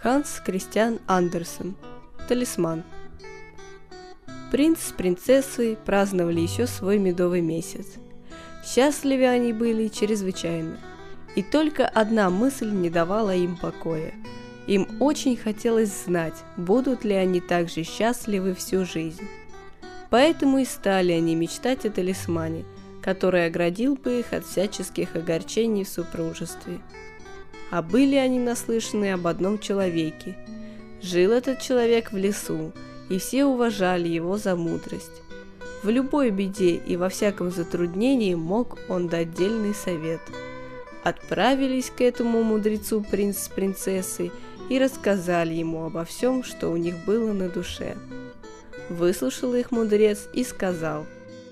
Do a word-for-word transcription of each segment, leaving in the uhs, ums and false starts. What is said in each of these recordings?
Ханс Кристиан Андерсен. Талисман. Принц с принцессой праздновали еще свой медовый месяц. Счастливы они были чрезвычайно. И только одна мысль не давала им покоя. Им очень хотелось знать, будут ли они так же счастливы всю жизнь. Поэтому и стали они мечтать о талисмане, который оградил бы их от всяческих огорчений в супружестве. А были они наслышаны об одном человеке. Жил этот человек в лесу, и все уважали его за мудрость. В любой беде и во всяком затруднении мог он дать дельный совет. Отправились к этому мудрецу принц с принцессой и рассказали ему обо всем, что у них было на душе. Выслушал их мудрец и сказал: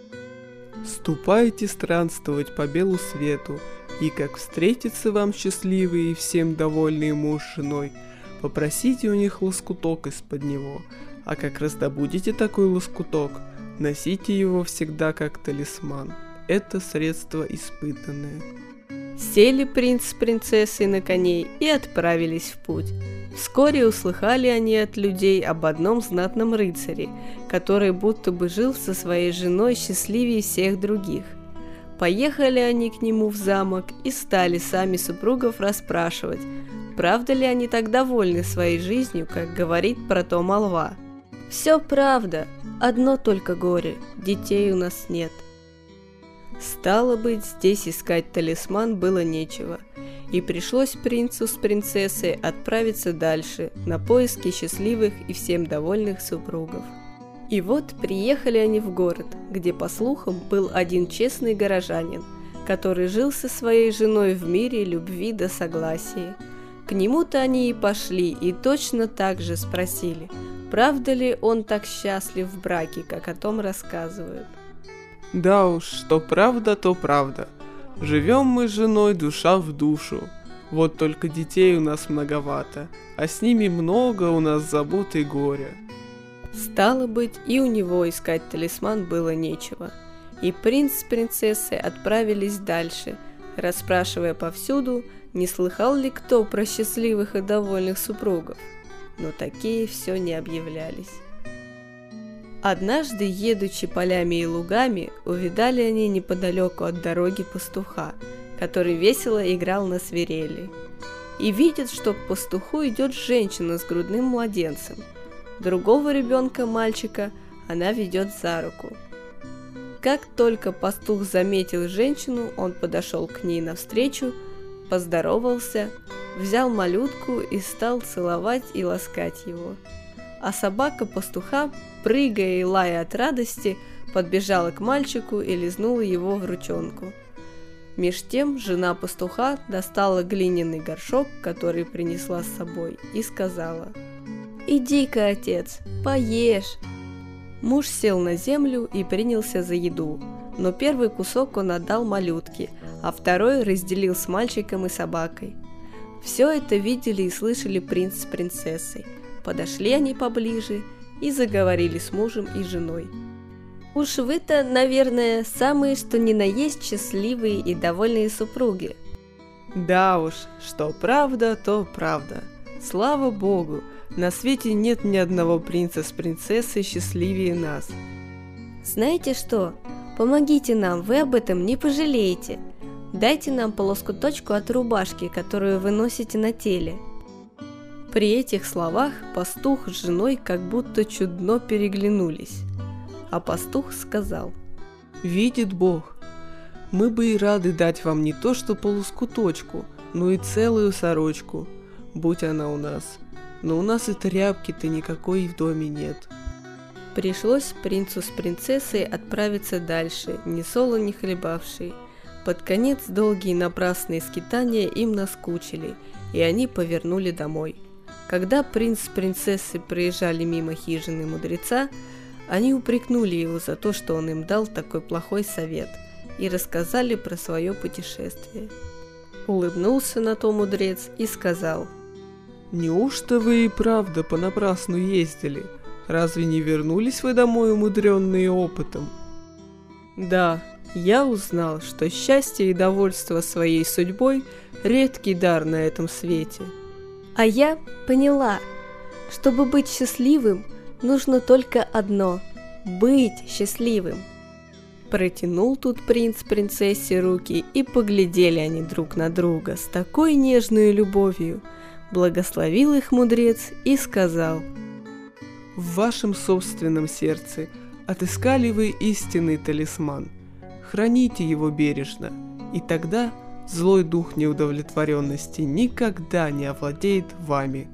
«Ступайте странствовать по белу свету, и как встретится вам счастливый и всем довольный муж с женой, попросите у них лоскуток из-под него, а как раздобудете такой лоскуток, носите его всегда как талисман. Это средство испытанное». Сели принц с принцессой на коней и отправились в путь. Вскоре услыхали они от людей об одном знатном рыцаре, который будто бы жил со своей женой счастливее всех других. Поехали они к нему в замок и стали сами супругов расспрашивать, правда ли они так довольны своей жизнью, как говорит про то молва. «Все правда, одно только горе, детей у нас нет». Стало быть, здесь искать талисман было нечего, и пришлось принцу с принцессой отправиться дальше, на поиски счастливых и всем довольных супругов. И вот приехали они в город, где, по слухам, был один честный горожанин, который жил со своей женой в мире, любви да согласии. К нему-то они и пошли, и точно так же спросили, правда ли он так счастлив в браке, как о том рассказывают. «Да уж, что правда, то правда. Живем мы с женой душа в душу. Вот только детей у нас многовато, а с ними много у нас забот и горя». Стало быть, и у него искать талисман было нечего. И принц с принцессой отправились дальше, расспрашивая повсюду, не слыхал ли кто про счастливых и довольных супругов. Но такие все не объявлялись. Однажды, едучи полями и лугами, увидали они неподалеку от дороги пастуха, который весело играл на свирели. И видят, что к пастуху идет женщина с грудным младенцем. Другого ребенка, мальчика, она ведет за руку. Как только пастух заметил женщину, он подошел к ней навстречу, поздоровался, взял малютку и стал целовать и ласкать его. А собака пастуха, прыгая и лая от радости, подбежала к мальчику и лизнула его в ручонку. Меж тем жена пастуха достала глиняный горшок, который принесла с собой, и сказала: «Иди-ка, отец, поешь». Муж сел на землю и принялся за еду, но первый кусок он отдал малютке, а второй разделил с мальчиком и собакой. Все это видели и слышали принц с принцессой. Подошли они поближе и заговорили с мужем и женой. «Уж вы-то, наверное, самые что ни на есть счастливые и довольные супруги». «Да уж, что правда, то правда. Слава Богу, на свете нет ни одного принца с принцессой счастливее нас». «Знаете что? Помогите нам, вы об этом не пожалеете. Дайте нам по лоскуточку от рубашки, которую вы носите на теле». При этих словах пастух с женой как будто чудно переглянулись, а пастух сказал: «Видит Бог, мы бы и рады дать вам не то что по лоскуточку, но и целую сорочку, будь она у нас, но у нас и тряпки-то никакой в доме нет». Пришлось принцу с принцессой отправиться дальше, ни соло не хлебавшие. Под конец долгие напрасные скитания им наскучили, и они повернули домой. Когда принц с принцессой проезжали мимо хижины мудреца, они упрекнули его за то, что он им дал такой плохой совет, и рассказали про свое путешествие. Улыбнулся на то мудрец и сказал: «Неужто вы и правда понапрасну ездили? Разве не вернулись вы домой умудренные опытом?» «Да, я узнал, что счастье и довольство своей судьбой – редкий дар на этом свете». А я поняла, чтобы быть счастливым, нужно только одно – быть счастливым. Протянул тут принц принцессе руки, и поглядели они друг на друга с такой нежной любовью. Благословил их мудрец и сказал: в вашем собственном сердце отыскали вы истинный талисман. Храните его бережно, и тогда злой дух неудовлетворенности никогда не овладеет вами.